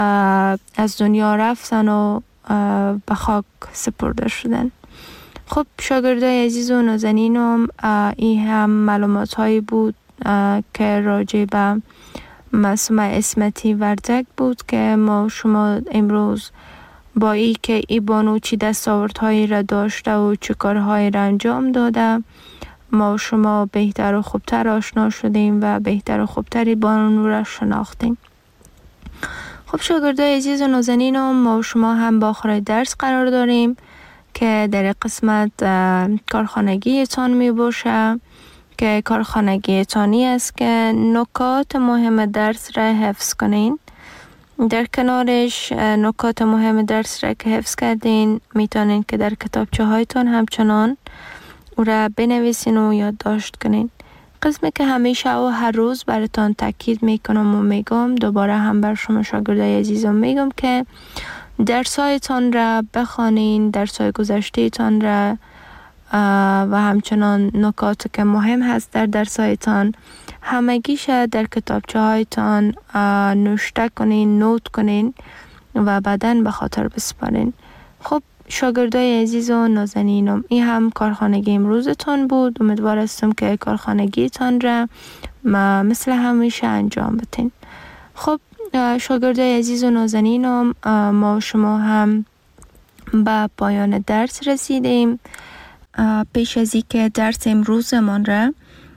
از دنیا رفتن و به خاک سپرده شدن. خب شاگردای عزیز و نازنینم، این هم معلومات هایی بود که راجع به معصومه اسمتی وردک بود که ما شما امروز با ای که ای بانو چی دستاوردهایی را داشته و چه کارهایی را انجام داده، ما شما بهتر و خوبتر آشنا شدیم و بهتر و خوبتر بانو را شناختیم. خب شاگردای عزیز و نازنینم، ما شما هم با آخر درس قرار داریم که در قسمت کارخانگی تان می باشه که کارخانگی تانی است که نکات مهم درس را حفظ کنین. در کنارش نکات مهم درس را که حفظ کردین میتونین که در کتابچه هایتون همچنان او را بنویسین و یادداشت کنین. قسمی که همیشه و هر روز براتون تاکید میکنم و میگم، دوباره هم بر شما شاگردای عزیزم میگم که درسایتان را بخوانین، درسای گذشته تان را و همچنان نکات که مهم هست در درسایتان همگیش در کتابچه هایتان نوشته کنین، نوت کنین و بعداً به خاطر بسپارین. خب شاگردای عزیز و نازنینم، این هم کارخانگی امروزتان بود. امیدوار هستم که کارخانگیتان را مثل همیشه انجام بدین. خب شاگردای عزیز و نازنینم، ما شما هم به پایان درس رسیدیم. پیش از این که درس امروزمان را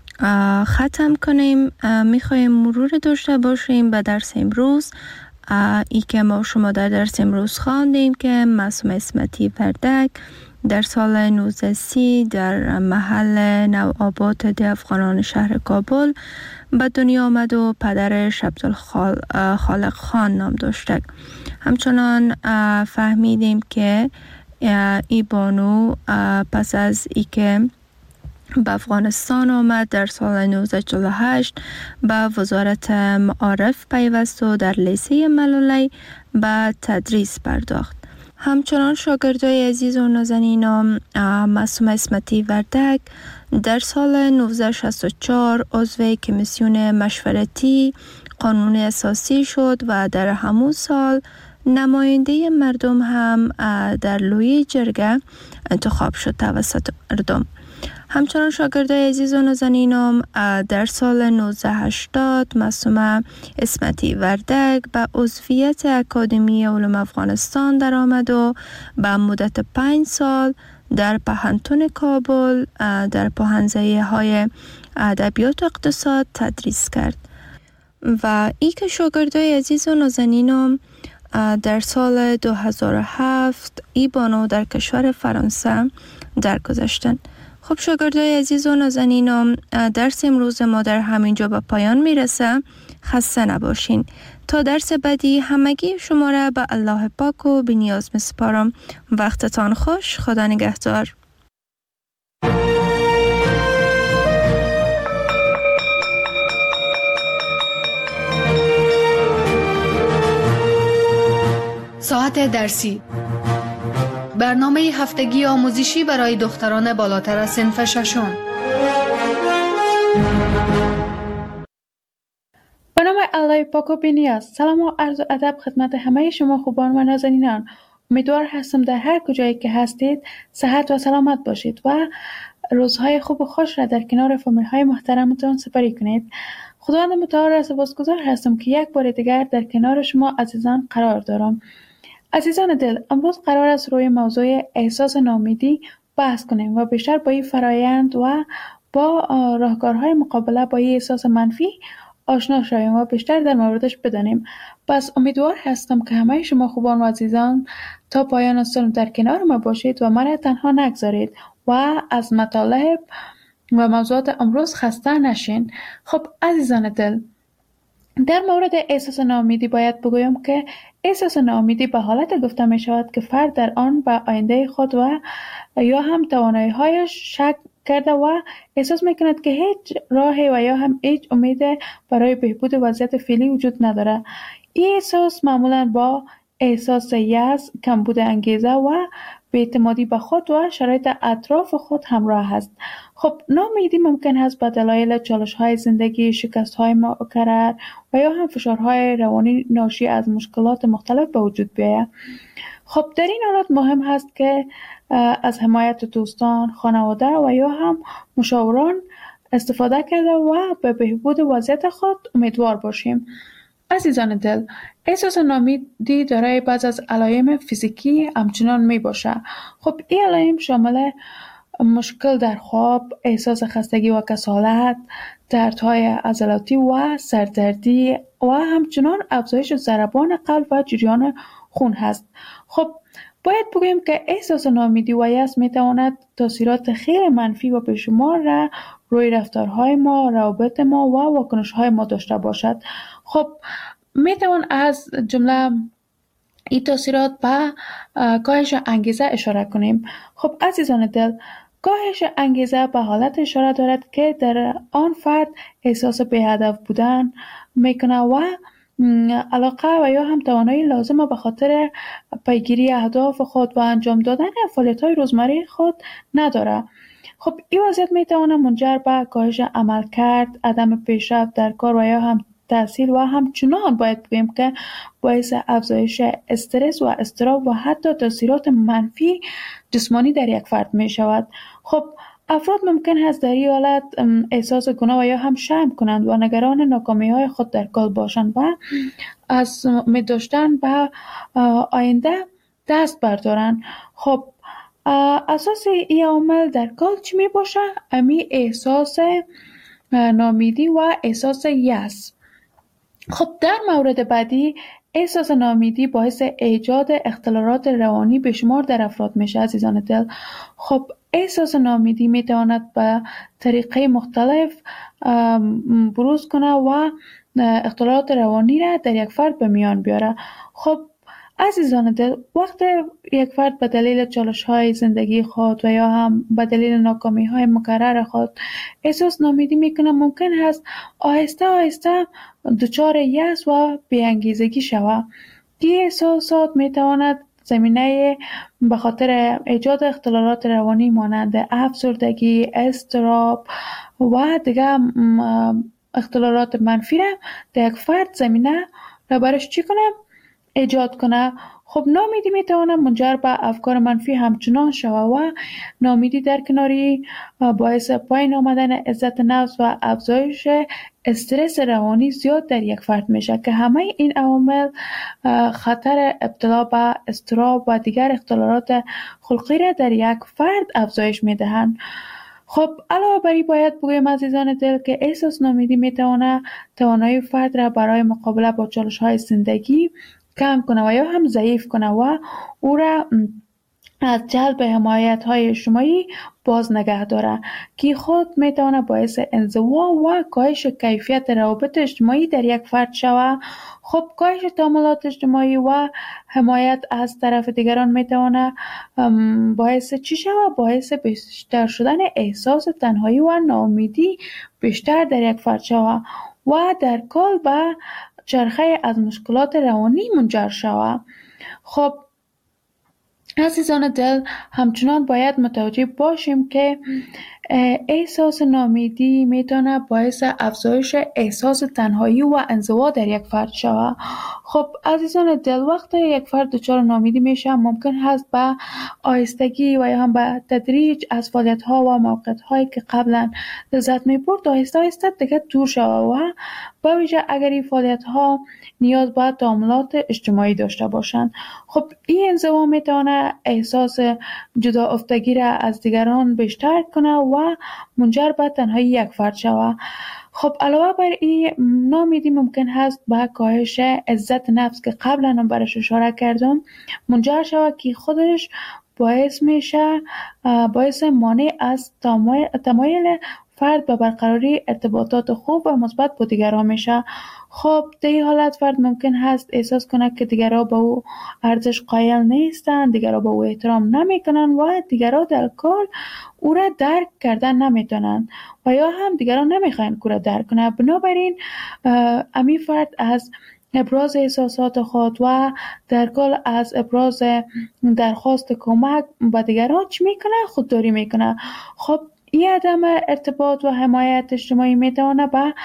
ختم کنیم، میخوایم مرور داشته باشیم به درس امروز. ای که ما شما در درس امروز خواندیم که معصومه اسمتی وردک در سال 1930 در محل نوآباد ده افغانان شهر کابل به دنیا آمد و پدرش عبدالخالق خان نام داشته. همچنان فهمیدیم که ای بانو پس از ای که به افغانستان آمد در سال 1948 به وزارت معارف پیوست و در لیسه ملولی به تدریس پرداخت. همچنان شاگردای عزیز و نازنینم، معصومه اسمتی وردک در سال 1964 عضو کمیسیون مشورتی قانون اساسی شد و در همون سال نماینده مردم هم در لوی جرگه انتخاب شد توسط مردم. همچنان شاگردای عزیز و نازنینم، در سال 1980 معصومه اسمتی وردک به عضویت اکادمی علوم افغانستان در آمد و به مدت 5 سال در پهنتون کابل در پوهنځی های ادبیات و اقتصاد تدریس کرد. و ای که شاگردای عزیز و نازنینم، در سال 2007 ای بانو در کشور فرانسه درگذشتند. خب شاگردای عزیز و نازنینم، درس امروز ما در همینجا به پایان میرسه. خسته نباشین. تا درس بعدی همگی شما را به الله پاک و بی‌نیاز میسپارم. وقتتان خوش. خدا نگهدار. ساعت درسی، برنامه هفتگی آموزشی برای دختران بالاتر از صنف ششم. به نام الله پاک و بی‌نیاز. سلام و عرض و ادب خدمت همه شما خوبان و نازنینان. امیدوار هستم در هر کجایی که هستید صحت و سلامت باشید و روزهای خوب و خوش را در کنار فامیل های محترمتان سپری کنید. خداوند متعال را سپاسگزار هستم که یک بار دیگر در کنار شما عزیزان قرار دارم. عزیزان دل، امروز قرار است روی موضوع احساس ناامیدی بحث کنیم و بیشتر با این فرایند و با راهکارهای مقابله با این احساس منفی آشنا شویم و بیشتر در موردش بدانیم. پس امیدوار هستم که همه شما خوبان و عزیزان تا پایان سال در کنار ما باشید و من تنها نگذارید و از مطالب و موضوعات امروز خسته نشین. خب عزیزان دل، در مورد احساس ناامیدی باید بگویم که احساس ناامیدی به حالت گفته می شود که فرد در آن به آینده خود و یا هم توانایی‌هایش شک کرده و احساس می کند که هیچ راهی و یا هم هیچ امید برای بهبود وضعیت فعلی وجود نداره. این احساس معمولا با احساس یأس، کمبود انگیزه و بی‌اعتمادی به خود و شرایط اطراف خود همراه است. خب ناامیدی ممکن است به دلایل چالش‌های زندگی، شکست‌های مکرر و یا هم فشارهای روانی ناشی از مشکلات مختلف به وجود بیاید. خب در این حالت مهم هست که از حمایت دوستان، خانواده و یا هم مشاوران استفاده کرده و به بهبود وضعیت خود امیدوار باشیم. عزیزان دل، احساس ناامیدی دارای بعض از علائم فیزیکی همچنان می باشه. خب این علائم شامل مشکل در خواب، احساس خستگی و کسالت، دردهای عضلاتی و سردردی و همچنان افزایش ضربان قلب و جریان خون هست. خب باید بگوییم که احساس ناامیدی و یأس میتواند تاثیرات خیلی منفی و بیشمار را روی رفتارهای ما، روابط ما و واکنش‌های ما داشته باشد. خب میتوان از جمله این تاثیرات به کاهش انگیزه اشاره کنیم. خب عزیزان دل، کاهش انگیزه به حالت اشاره دارد که در آن فرد احساس بی‌هدف بودن میکنه و علاقه و یا هم توانایی لازمه به خاطر پیگیری اهداف خود و انجام دادن فعالیت‌های روزمره خود نداره. خب این وضعیت میتواند منجر به کاهش عملکرد، عدم پیشرفت در کار و یا هم تحصیل و همچنان باید بگوییم که باعث افزایش استرس و اضطراب و حتی تاثیرات منفی جسمانی در یک فرد می شود. خب افراد ممکن است در این حالت احساس گناه و یا هم شرم کنند و نگران ناکامی های خود در کار باشند و از امید داشتن به آینده دست بردارند. خب اساس این عامل در کار چی می باشه؟ امی احساس ناامیدی و احساس یأس. خب در مورد بعدی احساس ناامیدی باعث ایجاد اختلالات روانی بشمار در افراد میشه. عزیزان دل، خب احساس ناامیدی میتواند به طریقه مختلف بروز کنه و اختلالات روانی را در یک فرد به میان بیاره. خب عزیزان دل، وقتی یک فرد به دلیل چالش‌های زندگی خود و یا هم به دلیل ناکامی‌های مکرر خود احساس ناامیدی میکنه، ممکن است آهسته آهسته دچار یأس و بی‌انگیزگی شود. این احساسات میتواند زمینه به خاطر ایجاد اختلالات روانی مانند افسردگی، اضطراب و دیگر اختلالات منفی را در یک فرد زمینه را برش چی کنه؟ ایجاد کنه. خب ناامیدی میتواند منجر به افکار منفی همچنان شود و ناامیدی در کناری باعث پایین آمدن عزت نفس و افزایش استرس روانی زیاد در یک فرد میشه که همه این عوامل خطر ابتلا به اضطراب و دیگر اختلالات خلقی را در یک فرد افزایش میدهند. خب علاوه بر این باید بگویم عزیزان دل که احساس ناامیدی میتواند توانایی فرد را برای مقابله با چالش‌های زندگی کم کنه و یا هم ضعیف کنه و او را از جلب حمایت‌های اجتماعی باز نگه داره که خود میتونه باعث انزوا و کاهش کیفیت روابط اجتماعی در یک فرد شود. خب کاهش تعاملات اجتماعی و حمایت از طرف دیگران میتونه باعث چی شود؟ باعث بیشتر شدن احساس تنهایی و ناامیدی بیشتر در یک فرد شود و در کل به چرخه از مشکلات روانی منجر شود. خب عزیزان دل، همچنان باید متوجه باشیم که احساس ناامیدی میتونه باعث افزایش احساس تنهایی و انزوا در یک فرد شود. خب عزیزان دل، وقتی یک فرد دچار ناامیدی میشه ممکن هست به آهستگی و یا هم به تدریج از فعالیت‌ها و موقعیت‌هایی که قبلا لذت می‌برد آهسته آهسته دیگه دور شود و به ویژه اگر این فعالیت‌ها نیاز به تعاملات اجتماعی داشته باشند. خب این انزوا میتونه احساس جدا افتگی را از دیگران بیشتر کنه و منجر به تنهایی یک فرد شود. خب علاوه بر این ناامیدی ممکن هست به کاهش عزت نفس که قبلا هم برش اشاره کردم منجر شود که خودش باعث میشه باعث مانع از تمایل فرد به برقراری ارتباطات خوب و مثبت با دیگران میشه. خب در این حالت فرد ممکن هست احساس کنه که دیگران به او ارزش قائل نیستند، دیگران به او احترام نمیکنن و دیگران در کل او را درک کردن نمیتونن و یا هم دیگران نمیخواین که او را درک کنه. بنابراین امی فرد از ابراز احساسات خود و در کل از ابراز درخواست کمک به دیگران چی میکنه؟ خودداری میکنه. خب این عدم ارتباط و حمایت اجتماعی میتونه به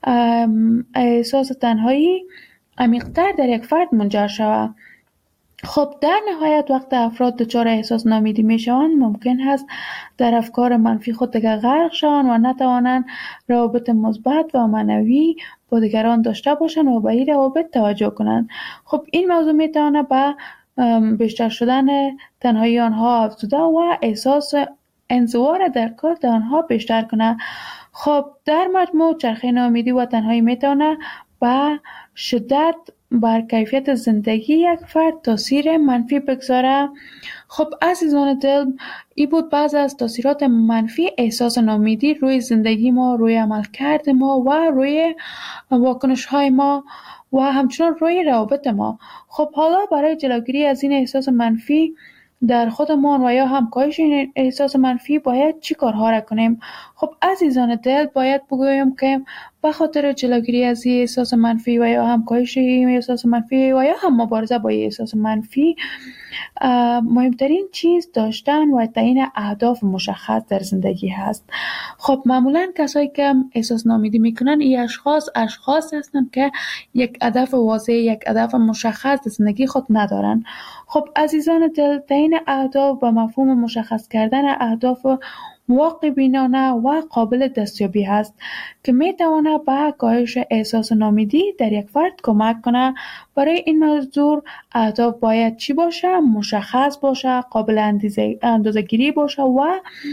احساس تنهایی عمیق‌تر در یک فرد منجر شود. خب در نهایت وقت افراد دچار احساس ناامیدی میشوند، ممکن است در افکار منفی خود دیگر غرق شوند و نتوانند روابط مثبت و معنوی با دیگران داشته باشند و به این روابط توجه کنند. خب این موضوع میتواند به بیشتر شدن تنهایی آنها افزوده و احساس انزوا در کار آنها بیشتر کنه. خب در مجموع چرخه ناامیدی و تنهایی میتونه به شدت بر کیفیت زندگی یک فرد تاثیر منفی بگذاره. خب عزیزان دل، این بود بعض از تاثیرات منفی احساس ناامیدی روی زندگی ما، روی عملکرد ما و روی واکنش های ما و همچنان روی روابط ما. خب حالا برای جلوگیری از این احساس منفی در خودمان و یا هم کاهش این احساس منفی باید چی کارها را کنیم؟ خب عزیزان دل، باید بگویم که به خاطر جلوگیری از این احساس منفی و یا هم کاهش این احساس منفی و یا هم مبارزه با این احساس منفی، مهمترین چیز داشتن و تعیین اهداف مشخص در زندگی هست. خب معمولا کسایی که احساس ناامیدی میکنن این اشخاص هستند که یک هدف واضح، یک هدف مشخص در زندگی خود ندارن. خب عزیزان دل، تعیین اهداف به مفهوم مشخص کردن اهداف واقع بینانه و قابل دستیابی هست که می تواند به کاهش احساس ناامیدی در یک فرد کمک کنه. برای این موضوع اهداف باید چی باشه؟ مشخص باشه، قابل اندازه‌گیری باشه و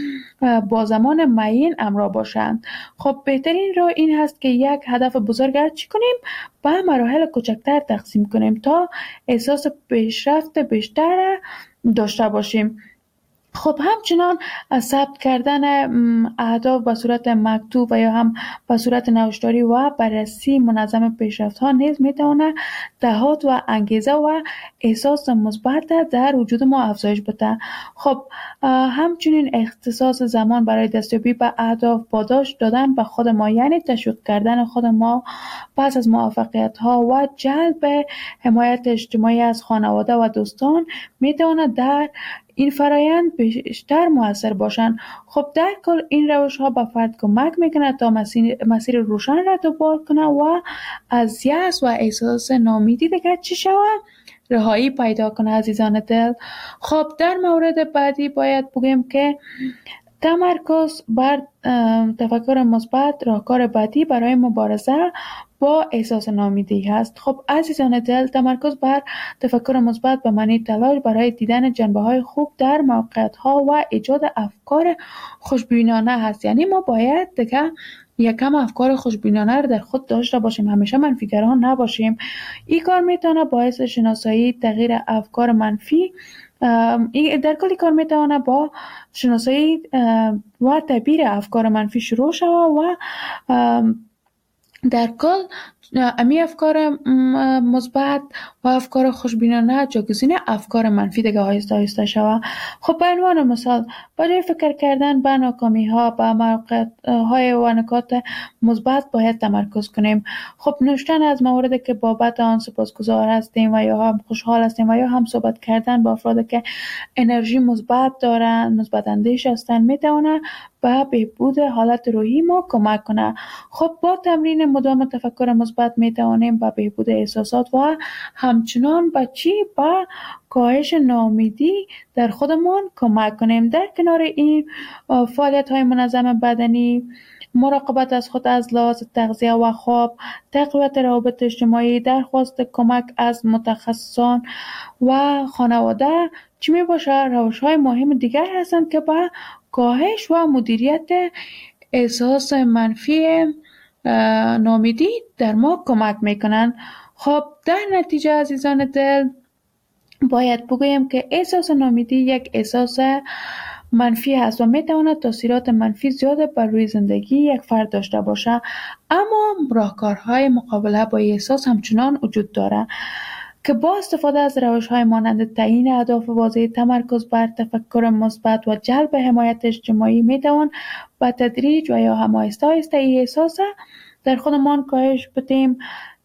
با زمان معین همراه باشند. خب بهترین راه این هست که یک هدف بزرگ را چی کنیم؟ به مراحل کوچکتر تقسیم کنیم تا احساس پیشرفت بیشتر داشته باشیم. خب همچنان ثبت کردن اهداف به صورت مکتوب و یا هم به صورت نوشتاری و بررسی منظم پیشرفت ها نیز میتونه دهات و انگیزه و احساس مثبت در وجود ما افزایش بده. خب همچنین اختصاص زمان برای دستیابی به اهداف، پاداش دادن به خود ما، یعنی تشویق کردن خود ما پس از موفقیت ها و جلب حمایت اجتماعی از خانواده و دوستان میتونه در این فرایند بیشتر مؤثر باشند. خب در کل این روش ها به فرد کمک میکنه تا مسیر روشن را دنبال کنه و از یأس و احساس ناامیدی دیگر چی شود؟ رهایی پیدا کنه عزیزان دل. خب در مورد بعدی باید بگیم که تمرکز بر تفکر مثبت راهکار بعدی برای مبارزه با احساس ناامیدی هست. خب عزیزان دل، تمرکز بر تفکر مثبت به معنی تلاش برای دیدن جنبه‌های خوب در موقعیت‌ها و ایجاد افکار خوشبینانه هست. یعنی ما باید دیگه یکم افکار خوشبینانه رو در خود داشته باشیم، همیشه منفیگران نباشیم. این کار میتونه باعث شناسایی تغییر افکار منفی در کلی کار میتونه با شناسایی و تعبیر افکار منفی شروع شود و در کل امی افکار مثبت و افکار خوشبینانه جایگزین افکار منفی دیگه آهسته آهسته شود. خب به عنوان مثال، برای فکر کردن به ناکامی ها، به موقعیت های و نکات مثبت باید تمرکز کنیم. خب نوشتن از موردی که بابت آن سپاسگزار هستیم و یا هم خوشحال هستیم و یا هم صحبت کردن با افرادی که انرژی مثبت دارن، مثبت اندیش هستن، میتونه به بهبود حالت روحی ما کمک کنه. خب با تمرین مدام تفکر مثبت میتوانیم به بهبود احساسات و همچنان به کاهش ناامیدی در خودمان کمک کنیم. در کنار این فعالیت های منظم بدنی، مراقبت از خود از لحاظ تغذیه و خواب، تقویت روابط اجتماعی، درخواست کمک از متخصصان و خانواده چی می باشه؟ روش های مهم دیگر هستند که به کاهش و مدیریت احساس منفی ناامیدی در ما کمک میکنن. خب در نتیجه عزیزان دل، باید بگویم که احساس ناامیدی یک احساس منفی هست و میتواند تاثیرات منفی زیاد بر روی زندگی یک فرد داشته باشه، اما راهکارهای مقابله با این احساس همچنان وجود داره که با استفاده از روش‌های مانند تعیین اهداف واضح، تمرکز بر تفکر مثبت و جلب حمایت اجتماعی میتوان با تدریج و یا هم آهسته آهسته این احساس در خودمان کاهش بدیم.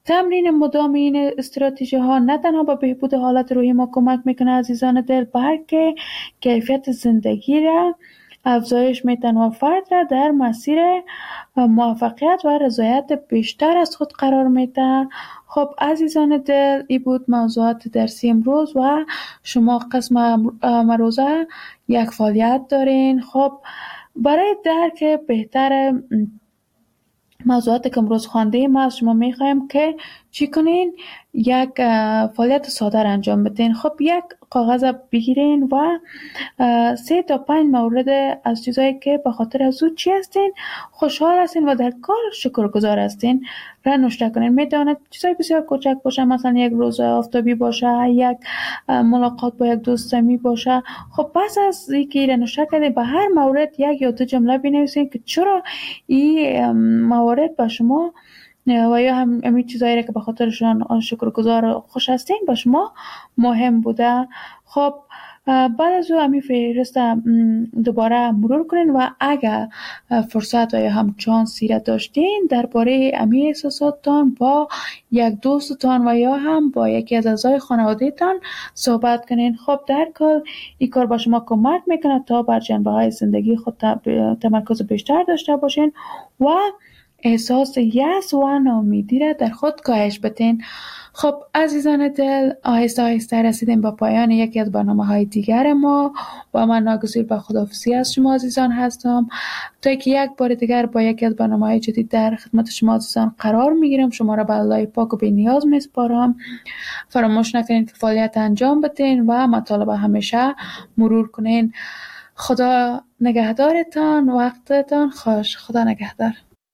تمرین مدام این استراتژی ها نه تنها به بهبود حالت روحی ما کمک میکنه عزیزان دل، بلکه کیفیت زندگی را افزایش میتن و فرد را در مسیر موفقیت و رضایت بیشتر از خود قرار میده. خب عزیزان دل، این بود موضوعات درسی امروز و شما قسم امروزه یک فعالیت دارین. خب برای درک بهتر موضوعات که امروز خوانده ایم از شما میخوایم که چی کنین؟ یک فعالیت ساده را انجام بدین. خب یک کاغذ بگیرین و 3 تا 5 مورد از چیزایی که به خاطر از او چی هستین خوشحال هستین و در کار شکرگزار هستین را نوشته کنین. میتواند چیزای بسیار کوچک باشه، مثلا یک روز آفتابی باشه، یک ملاقات با یک دوست صمیمی باشه. خب پس از اینکه را نوشته کردین به هر مورد یک یا دو جمله بنویسین که چرا این موارد به شما و یا همین چیزایی که به خاطرشان شکرگزار خوش هستین به شما مهم بوده. خب بعد از او همین فهرست دوباره مرور کنین و اگر فرصت و یا هم چانسی را داشتین درباره همین احساساتتان با یک دوستتان و یا هم با یکی از اعضای خانواده‌تان صحبت کنین. خب در کل این کار با شما کمک میکنه تا بر جنبه‌های زندگی خود تمرکز بیشتر داشته باشین و احساس یأس و ناامیدی را در خود کاهش بدین. خب عزیزان دل، آهسته آهسته رسیدیم با پایان یکی از برنامه‌های دیگر ما و من ناگزیر به خداحافظی از شما عزیزان هستم تا که یک بار دیگر با یکی از برنامه‌های جدید در خدمت شما عزیزان قرار میگیرم. شما را به الله پاک و بی‌نیاز میسپارم. فراموش نکنید که فعالیت انجام بدین و مطالب همیشه مرور کنین. خدا نگهدارتان، وقتتان خوش. خدا نگهدار.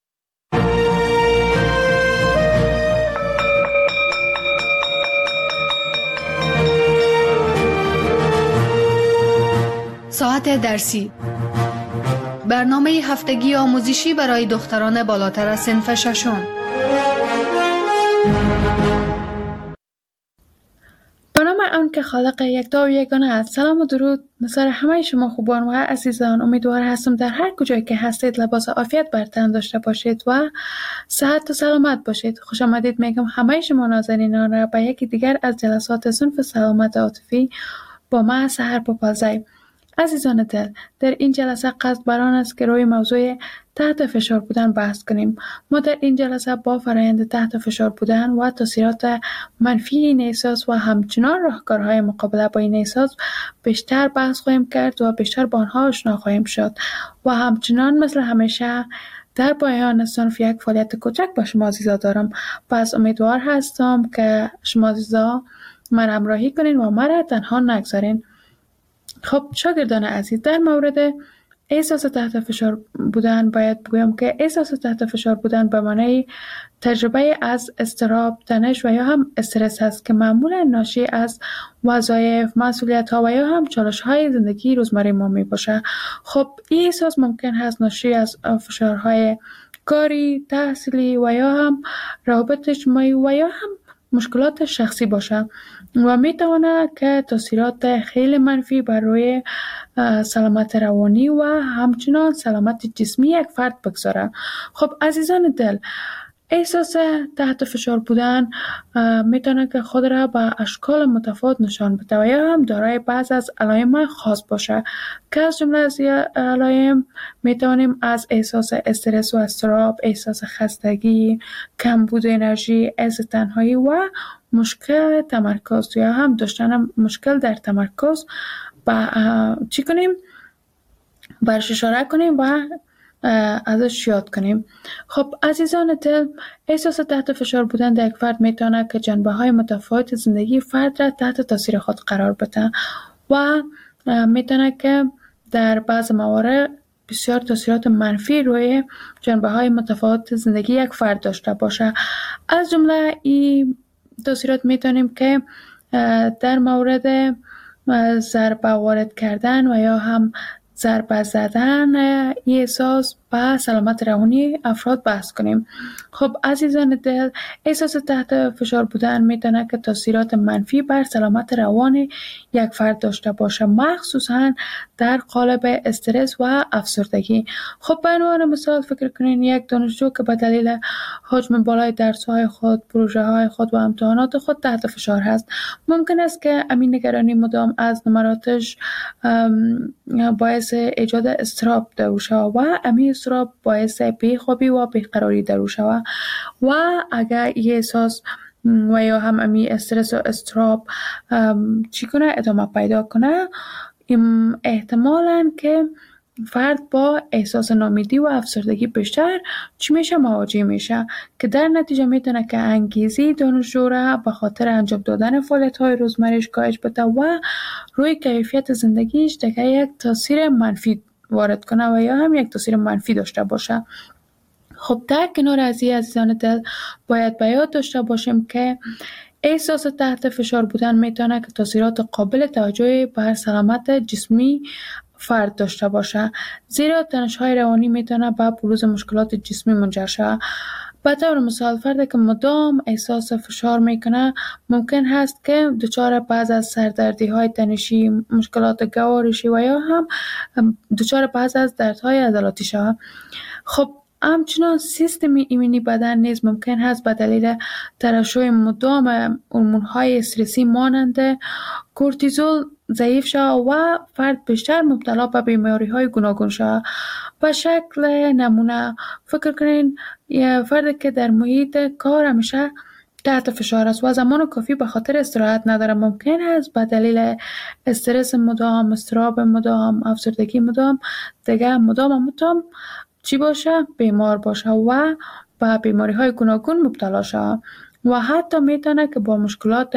ساعت درسی، برنامه هفتگی آموزشی برای دختران بالاتر از صنف ششم. به نام آن که خالق یکتا و یگانه است. سلام و درود نثار همه شما خوبان و عزیزان. امیدوار هستم در هر کجایی که هستید لباس عافیت بر تن داشته باشید و صحت و سلامت باشید. خوش آمدید میگم همه شما نازنینان را به یکی دیگر از جلسات صنف سلامت عاطفی با من سحر پاپازی. عزیزان دل، در این جلسه قصد بر آن است که روی موضوع تحت فشار بودن بحث کنیم. ما در این جلسه با فرآیند تحت فشار بودن و تاثیرات منفی این احساس و همچنان راهکارهای مقابله با این احساس بیشتر بحث خواهیم کرد و بیشتر با آنها آشنا خواهیم شد و همچنان مثل همیشه در پایان صنف یک فعالیت کوچک با شما عزیزا دارم. پس امیدوار هستم که شما عزیزا من همراهی کنین و مرا تنها نگذارین. خب شاگردان عزیز، در مورد احساس تحت فشار بودن باید بگویم که احساس تحت فشار بودن به معنای تجربه از اضطراب، تنش و یا هم استرس است که معمولا ناشی از وظایف، مسئولیت‌ها و یا هم چالش‌های زندگی روزمره ما میباشه. خب این احساس ممکن هست ناشی از فشارهای کاری، تحصیلی و یا هم روابط اجتماعی و یا هم مشکلات شخصی باشه و میتونه که تاثیرات خیلی منفی بر روی سلامت روانی و همچنان سلامت جسمی یک فرد بگذاره. خب عزیزان دل، احساس تحت فشار بودن میتونه که خود را به اشکال متفاوت نشان بده و یا هم دارای بعض از علائم خاص باشه که از جمله از علائم میتونیم از احساس استرس و اضطراب، احساس خستگی، کمبود انرژی، احساس تنهایی و مشکل تمرکز یا هم داشتن مشکل در تمرکز چی کنیم؟ برش اشاره کنیم و ازش یاد کنیم. خب عزیزان دل، احساس تحت فشار بودن در یک فرد میتونه که جنبه‌های متفاوت زندگی فرد را تحت تاثیر خود قرار بده و میتونه که در بعض موارد بسیار تاثیرات منفی روی جنبه‌های متفاوت زندگی یک فرد داشته باشه. از جمله این تاثیرات میتونیم که در مورد ضربه وارد کردن و یا هم ضربه زدن این احساس و سلامت روانی افراد بحث کنیم. خب عزیزان دل، احساس تحت فشار بودن میتونه که تاثیرات منفی بر سلامت روان یک فرد داشته باشه، مخصوصا در قالب استرس و افسردگی. خب به عنوان مثال فکر کنین یک دانشجو که به دلیل حجم بالای درس‌های خود، پروژه‌های خود و امتحانات خود تحت فشار هست، ممکن است که امین نگرانی مدام از نمراتش باعث ایجاد اضطراب در او شود و امین اضطراب باعث بیخوابی و بیقراری در او شود و اگر این احساس و یا هم امی استرس و اضطراب چی کنه ادامه پیدا کنه، احتمالاً که فرد با احساس ناامیدی و افسردگی بیشتر چی میشه مواجه میشه که در نتیجه میتونه که انگیزه دانشجو را به خاطر انجام دادن فعالیت‌های روزمره‌اش کاهش بده و روی کیفیت زندگیش دیگه یک تاثیر منفی وارد کنه و یا هم یک تاثیر منفی داشته باشه. خب در کنار از این عزیزان دل باید به یاد داشته باشیم که احساس تحت فشار بودن میتونه که تاثیرات قابل توجهی بر سلامت جسمی فرد داشته باشه، زیرا تنش‌های روانی میتونه به بروز مشکلات جسمی منجر شود. به طور مثال فردی که مدام احساس فشار میکنه ممکن هست که دچار بعض از سردردی‌های تنشی، مشکلات گوارشی و یا هم دچار بعض از دردهای عضلاتی شود. خب همچنان سیستم ایمنی بدن نیز ممکن است به دلیل ترشح مدام هورمون‌های استرسی مانند کورتیزول ضعیف شود و فرد بیشتر مبتلا به بیماری‌های گوناگون شود. به شکل نمونه فکر کنین یه فردی که در محیط کار همیشه تحت فشار است و زمان کافی به خاطر استراحت نداره، ممکن است به دلیل استرس مدام، اضطراب مدام، افسردگی مدام دیگه مدام چی باشه؟ بیمار باشه و به بیماری‌های گوناگون مبتلا شود و حتی میتونه که با مشکلات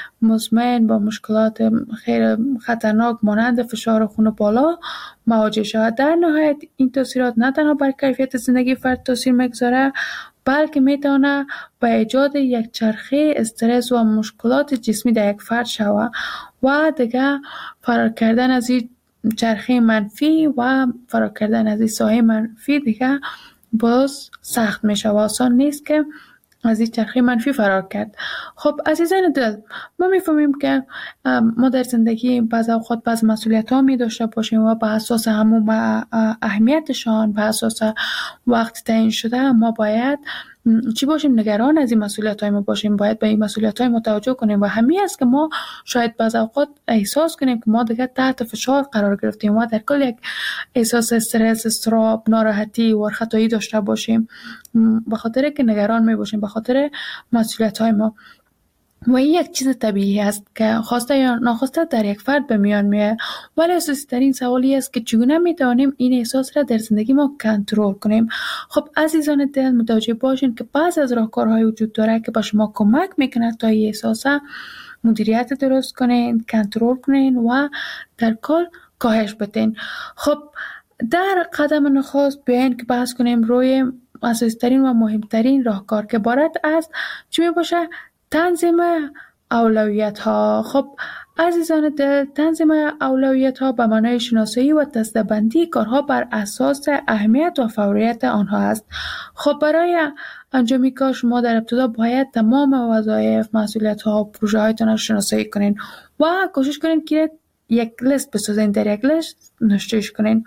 مزمن، با مشکلات خیلی خطرناک مانند فشار خون بالا مواجه شود. در نهایت این تاثیرات نه تنها بر کیفیت زندگی فرد تاثیر میگذاره، بلکه میتونه به ایجاد یک چرخه استرس و مشکلات جسمی در یک فرد شود و دیگه فرار کردن از این چرخه منفی و فرار کردن از این سایه منفی دیگه باز سخت میشه و آسان نیست که از این چرخه منفی فرار کرد. خب عزیزان دل، ما میفهمیم که ما در زندگی بعض اوقات بعض مسئولیت ها می داشته باشیم و به اساس همون اهمیتشان، به اساس وقت تعیین شده ما باید چی باشیم؟ نگران از این مسئولیت های ما باشیم، باید به این مسئولیت های ما توجه کنیم و همین است که ما شاید بعض اوقات احساس کنیم که ما دیگه تحت فشار قرار گرفتیم و در کل یک احساس استرس، اضطراب، ناراحتی و خطایی داشته باشیم به خاطر که نگران می باشیم به خاطر مسئولیت های ما. و این یک چیز طبیعی است که خواسته یا ناخواسته در یک فرد به میان میاد، ولی اساسی ترین سوالی است که چگونه میتوانیم این احساس را در زندگی ما کنترل کنیم. خب عزیزان دل، متوجه باشین که بعض از راهکارهای وجود داره که به شما کمک میکنه تا این احساس مدیریت درست کنین، کنترل کنین و در کل کاهش بدین. خب در قدم نخست بیاین که بحث کنیم روی اساسی ترین و مهمترین راهکار که عبارت از چی میباشه؟ تنظیم اولویت ها. خب عزیزان دل، تنظیم اولویت ها به معنای شناسایی و دسته‌بندی کارها بر اساس اهمیت و فوریت آنها است. خب برای انجام کار شما در ابتدا باید تمام وظایف، مسئولیت ها و پروژه هایتان را شناسایی کنین و کوشش کنین که یک لیست بسازین، در یک لیست نوشتهش کنین.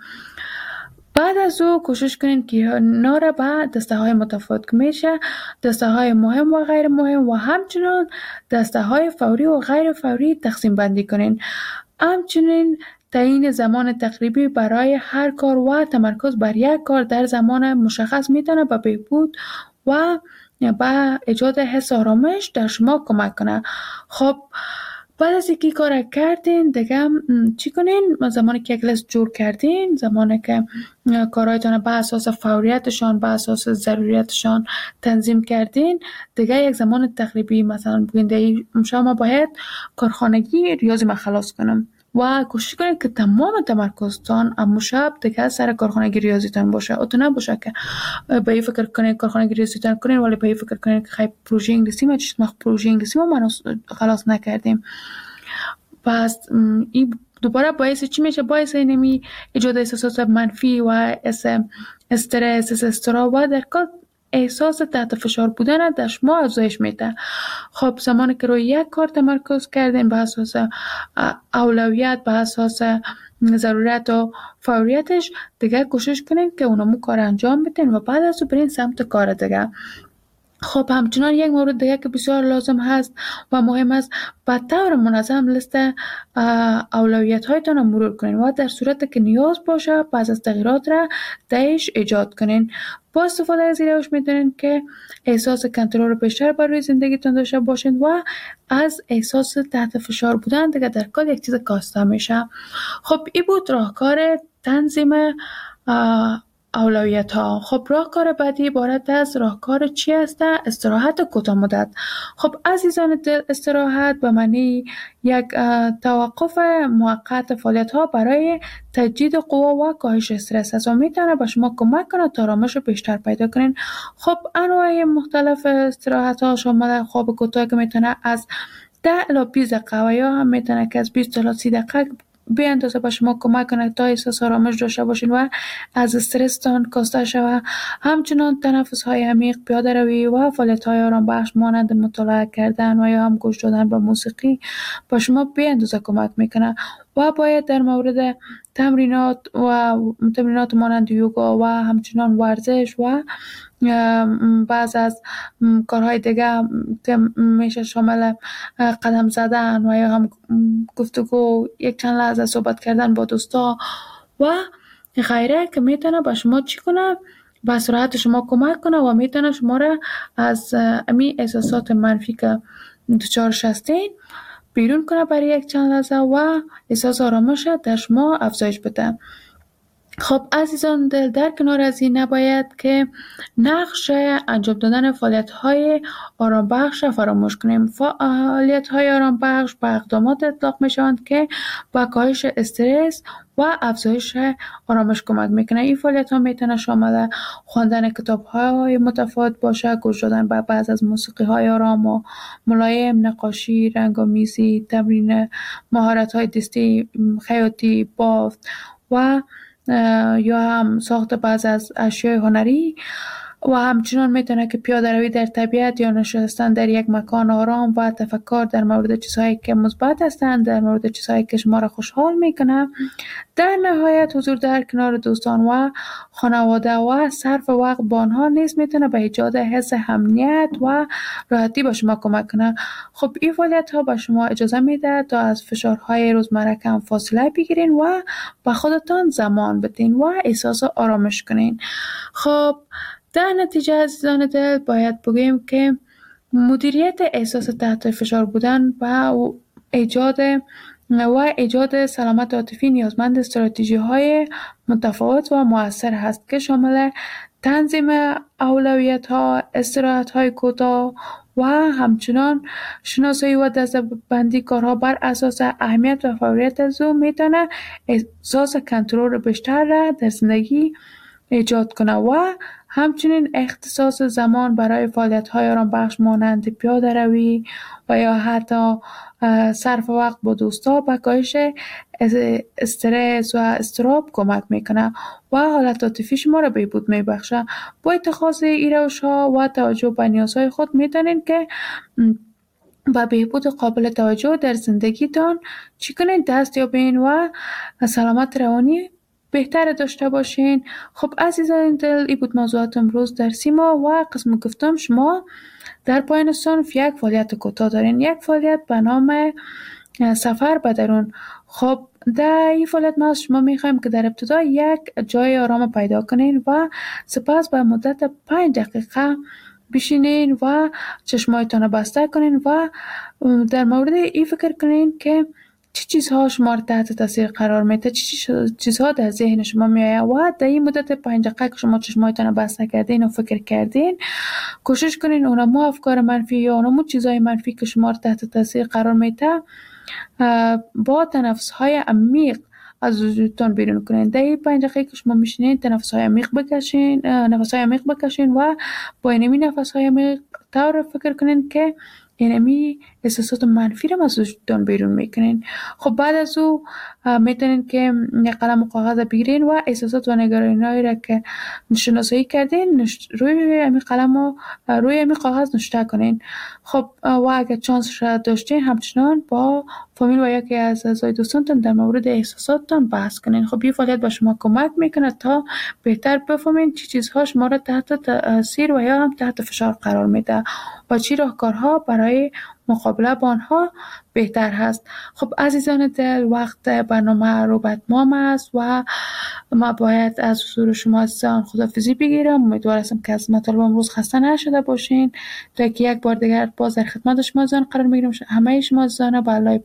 بعد از او کوشش کنین که ناره به دسته های متفاوت که میشه دسته های مهم و غیر مهم و همچنین دسته های فوری و غیر فوری تقسیم بندی کنین. همچنین تعیین زمان تقریبی برای هر کار و تمرکز بر یک کار در زمان مشخص میتونه به بهبود و به ایجاد حس آرامش در شما کمک کنه. خب بعد از اینکه کار کردین دیگه چی کنین؟ زمانی که یک لیست جور کردین، زمانی که کارهایتان به اساس فوریتشان، به اساس ضروریتشان تنظیم کردین، دیگه یک زمان تقریبی مثلا بگین شما باید کارخانگی ریاضی ما خلاص کنم و کوشش کنید که تمام تمرکزتان امو شب دیگه سر کارخانگی ریاضیتان باشه. او تو نباشه که به این فکر کنید کارخانگی ریاضیتان کنید ولی به این فکر کنید که خیلی پروژه انگلیسی ما چشم پروژه انگلیسی ما خلاص نکردیم. پس این دوباره باعث چی میشه؟ باعث اینمی ایجاد احساسات منفی و استرس، اضطراب و در کل احساس تحت فشار بودن در شما افزایش میده. خب زمانی که روی یک کار تمرکز کردین به اساس اولویت، به اساس ضرورت و فوریتش، دیگه کوشش کنین که اونمو کار انجام بدین و بعد از برین سمت کار دیگه. خب همچنان یک مورد دیگه که بسیار لازم هست و مهم است، به طور منظم لیست اولویت هایتان رو مرور کنین و در صورت که نیاز باشه بعض از تغییرات را درش ایجاد کنین. با استفاده از این روش میتونین که احساس کنترل بیشتر بر روی زندگیتون داشته باشین و از احساس تحت فشار بودن دیگه در کل یک چیز کاسته میشه. خب این بود راهکار تنظیم اولویت ها. خب راهکار بعدی عبارت از راهکار چی است؟ استراحت کوتاه مدت. خب عزیزان دل، استراحت به معنی یک توقف موقت فعالیت ها برای تجدید قوا و کاهش استرس است و میتونه به شما کمک کنه تا آرامش بیشتر پیدا کنین. خب انواع مختلف استراحت ها شامل خواب کوتاه که میتونه از 10 الی 20 دقیقه و یا هم میتونه که از 20 الی 30 دقیقه به اندازه به شما کمک کنه تا احساس آرامش داشته باشین و از استرستان کاسته شوه. همچنان تنفس های عمیق، پیاده روی و فعالیت های آرام بخش مانند مطالعه کردن و یا هم گوش دادن به موسیقی به شما به اندازه کمک میکنه. و باید در مورد تمرینات مانند یوگا و همچنان ورزش و بعض از کارهای دیگه که میشه شامل قدم زدن و یا هم گفتگو، یک چند لحظه صحبت کردن با دوستا و غیره که میتونه با شما چی کنه؟ به سرعت شما کمک کنه و میتونه شما را از امی احساسات منفی که دچارش هستین بیرون کنه برای یک چند لحظه و احساس آرامش در شما افزایش بده. خب عزیزان دل، در کنار از این نباید که نقش انجام دادن فعالیت‌های آرام بخش فراموش کنیم. فعالیت‌های آرام بخش به اقدامات اطلاق می‌شوند که با کاهش استرس و افزایش آرامش کمک میکنه. این فعالیت‌ها میتونه شامل خواندن کتاب‌های متفاوت باشه، گوش دادن به بعض از موسیقی‌های آرام و ملایم، نقاشی، رنگ‌آمیزی، تمرین مهارت‌های دستی، خیاطی، بافت و یا هم ساخت بعض از اشیاء هنری. و همچنان میتونه که پیاده روی در طبیعت یا نشستن در یک مکان آرام و تفکر در مورد چیزهایی که مثبت هستند، در مورد چیزهایی که شما را خوشحال میکنه. در نهایت حضور در کنار دوستان و خانواده و صرف وقت با آنها نیز میتونه به ایجاد حس امنیت و راحتی به شما کمک کنه. خب این فعالیت ها به شما اجازه میده تا از فشارهای روزمره کم فاصله بگیرین و به خودتان زمان بدین و احساس آرامش کنین. خب در نتیجه عزیزان دل باید بگویم که مدیریت احساس تحت فشار بودن و ایجاد سلامت عاطفی نیازمند استراتژی‌های متفاوت و مؤثر هست که شامل تنظیم اولویت‌ها، استراحت‌های کوتاه و همچنان شناسایی و دسته‌بندی کارها بر اساس اهمیت و فوریت از او میتونه احساس کنترل بیشتر را در زندگی ایجاد کنه و همچنین اختصاص زمان برای فعالیت‌های آرام بخش مانند پیاده روی و یا حتی صرف وقت با دوستا به کاهش استرس و اضطراب کمک میکنه و حالت عاطفی شما را بهبود میبخشه. با اتخاذ این روش‌ها و توجه به نیازهای خود میتونین که با بهبود قابل توجه در زندگیتان چی کنین؟ دست یابین و سلامت روانی بهتر داشته باشین. خب عزیزان دل، این بود موضوعات امروز در سیما و قسم گفتم شما در پایان صنف یک فعالیت کوتاه دارین، یک فعالیت به نام سفر به درون. خب در این فعالیت ما از شما میخوایم که در ابتدا یک جای آرام پیدا کنین و سپس به مدت 5 دقیقه بشینین و چشمایتان بسته کنین و در مورد این فکر کنین که چه چیزها شما را تحت تاثیر قرار میده، چه چیزها در ذهن شما میآید و در این مدت 5 دقیقه که شما چشمایتان بسته کردین و فکر کردین کوشش کنین اونمو افکار منفی یا اونمو چیزهای منفی که شما را تحت تاثیر قرار میده با تنفس های عمیق از وجودتان بیرون کنین. در این 5 دقیقه که شما میشینین نفس های عمیق بکشین و با اینمی نفس های عمیق طور فکر کنین که اینمی احساسات منفی رو از وجودتان بیرون میکنین. خب بعد از او میتونین که یک قلم و کاغذ بگیرین و احساسات و نگرانی‌هایی را که شناسایی کردین روی همین قلم و روی همین کاغذ نوشته کنین. خب و اگر چانس را داشتین همچنان با فامیل و یکی از اعضای دوستانتان در مورد احساساتتان بحث کنین. خب این فعالیت به شما کمک میکنه تا بهتر بفهمین چی چیزها شما را تحت تاثیر و یا هم تحت فشار قرار میده و چی راهکارها برای مقابله با آنها بهتر هست. خب عزیزان دل، وقت برنامه رو به اتمام است و ما باید از حضور شما عزیزان خداحافظی بگیرم. امیدوارم که از مطالب امروز خسته نشده باشین تا که یک بار دیگر باز در خدمت شما عزیزان قرار میگیرم. همه شما عزیزان به الله